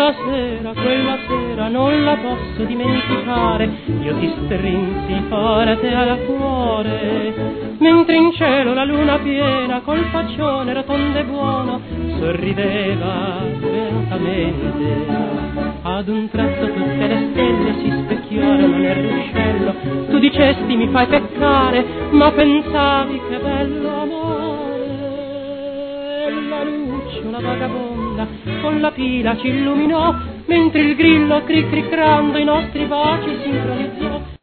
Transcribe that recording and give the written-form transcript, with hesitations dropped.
quella sera non la posso dimenticare, io ti strinsi forte al cuore, mentre in cielo la luna piena col faccione rotondo e buono sorrideva lentamente. Ad un tratto tutte le stelle si specchiarono nel ruscello, tu dicesti mi fai peccare, ma pensavi che bello amore. La lucciola vagabonda con la pila ci illuminò, mentre il grillo cricricrando i nostri baci sincronizzò.